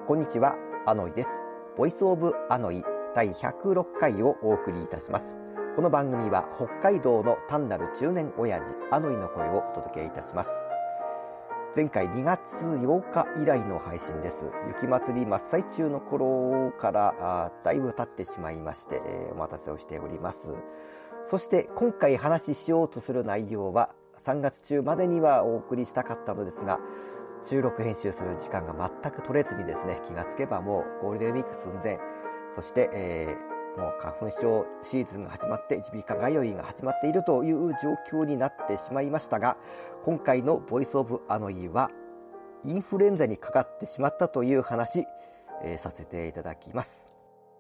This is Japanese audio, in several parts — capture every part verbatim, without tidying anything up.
こんにちは、アノイです。ボイスオブアノイだいひゃくろっかいをお送りいたします。この番組は北海道の単なる中年親父アノイの声をお届けいたします。前回にがつようか以来の配信です。雪まつり真っ最中の頃からあだいぶ経ってしまいまして、えー、お待たせをしております。そして今回話ししようとする内容はさんがつ中までにはお送りしたかったのですが、収録編集する時間が全く取れずにですね、気がつけばもうゴールデンウィーク寸前、そして、えー、もう花粉症シーズンが始まって耳鼻科通いが始まっているという状況になってしまいましたが、今回のボイスオブアノイはインフルエンザにかかってしまったという話、えー、させていただきます。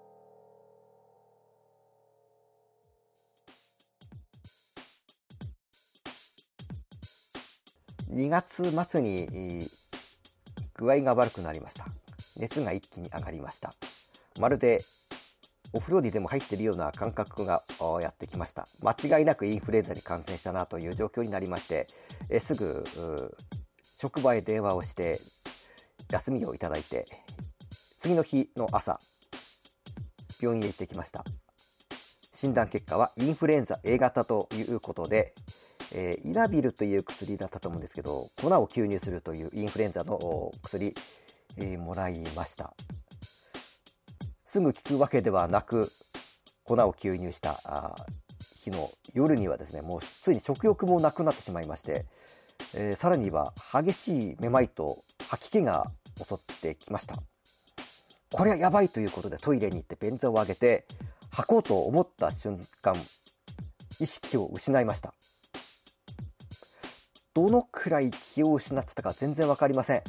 にがつまつに具合が悪くなりました。熱が一気に上がりました。まるでお風呂にでも入っているような感覚がやってきました。間違いなくインフルエンザに感染したなという状況になりまして、えすぐ職場へ電話をして休みをいただいて、次の日の朝病院へ行ってきました。診断結果はインフルエンザ エー 型ということで、えー、イナビルという薬だったと思うんですけど、粉を吸入するというインフルエンザの薬、えー、もらいました。すぐ効くわけではなく、粉を吸入した日の夜にはですね、もうついに食欲もなくなってしまいまして、えー、さらには激しいめまいと吐き気が襲ってきました。これはやばいということでトイレに行って便座を上げて吐こうと思った瞬間、意識を失いました。どのくらい気を失ってたか全然わかりません。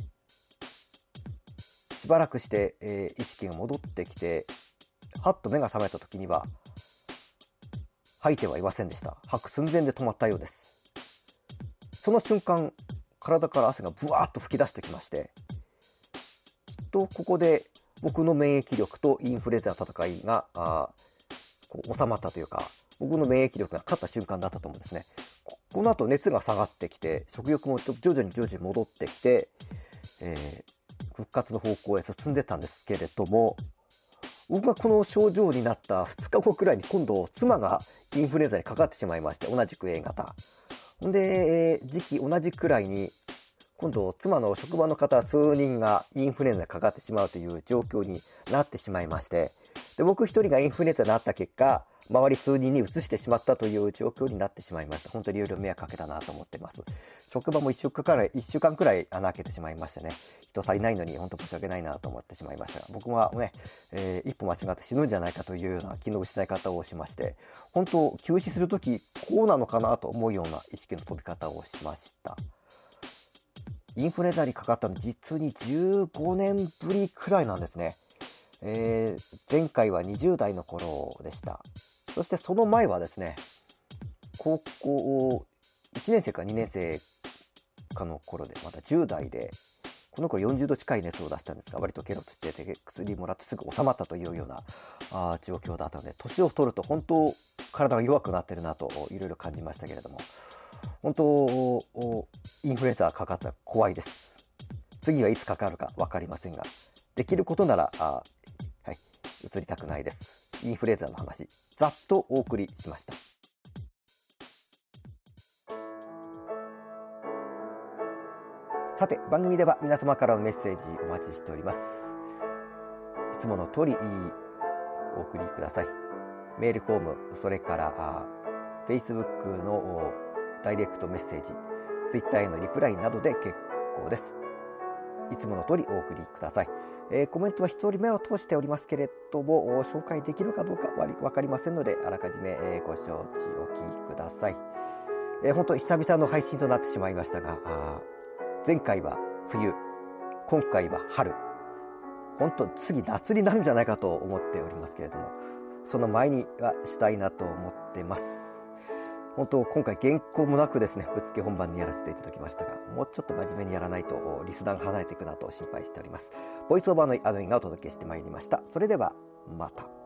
しばらくして、えー、意識が戻ってきて、はっと目が覚めた時には吐いてはいませんでした。吐く寸前で止まったようです。その瞬間、体から汗がブワーッと吹き出してきまして、きっとここで僕の免疫力とインフルエンザの戦いがあこう収まったというか、僕の免疫力が勝った瞬間だったと思うんですね。この後熱が下がってきて、食欲も徐々に徐々に戻ってきて、えー、復活の方向へ進んでたんですけれども、僕がこの症状になったふつかごくらいに今度妻がインフルエンザにかかってしまいまして、同じく エー 型。ほんで、えー、時期同じくらいに今度妻の職場の方数人がインフルエンザにかかってしまうという状況になってしまいまして、で僕一人がインフルエンザになった結果、周り数人に移してしまったという状況になってしまいました。本当にいろいろ迷惑かけたなと思ってます。職場もいっしゅうかんくらい、いっしゅうかんくらい穴開けてしまいましてね、人足りないのに本当申し訳ないなと思ってしまいましたが、僕はね、えー、一歩間違って死ぬんじゃないかというような気の失い方をしまして、本当休止するときこうなのかなと思うような意識の飛び方をしました。インフルエンザにかかったの実にじゅうごねんぶりくらいなんですね。えー、前回はにじゅうだいの頃でした。そしてその前はですね、高校いちねんせいかにねんせいかの頃で、またじゅうだいで、この頃よんじゅうど近い熱を出したんですが、割とケロとしてて薬もらってすぐ収まったというようなあ状況だったので、年を取ると本当体が弱くなってるなといろいろ感じましたけれども、本当インフルエンザかかったら怖いです。次はいつかかるか分かりませんが、できることならあ、はい、移りたくないです。インフルエンザの話、ざっとお送りしました。さて、番組では皆様からのメッセージお待ちしております。いつもの通りお送りください。メールフォーム、それからFacebook のダイレクトメッセージ、Twitter へのリプライなどで結構です。いつもの通りお送りください。えー、コメントは一人目を通しておりますけれども、紹介できるかどうかわかりませんので、あらかじめ、えー、ご承知おきください。えー、本当久々の配信となってしまいましたが、あ前回は冬、今回は春、本当次夏になるんじゃないかと思っておりますけれども、その前にはしたいなと思ってます。本当今回原稿もなくですね、ぶっつけ本番にやらせていただきましたが、もうちょっと真面目にやらないとリスナーが離れていくなと心配しております。ボイスオーバーのアノイがお届けしてまいりました。それではまた。